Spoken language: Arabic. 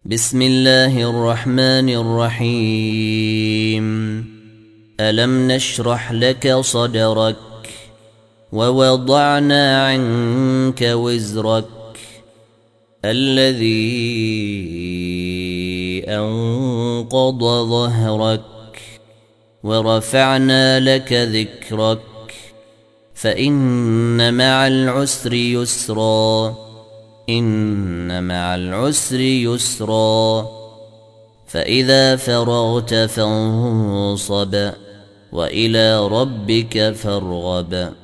بسم الله الرحمن الرحيم. ألم نشرح لك صدرك ووضعنا عنك وزرك الذي أنقض ظهرك ورفعنا لك ذكرك فإن مع العسر يسرا إن مع العسر يسرا فإذا فرغت فانصب وإلى ربك فارغب.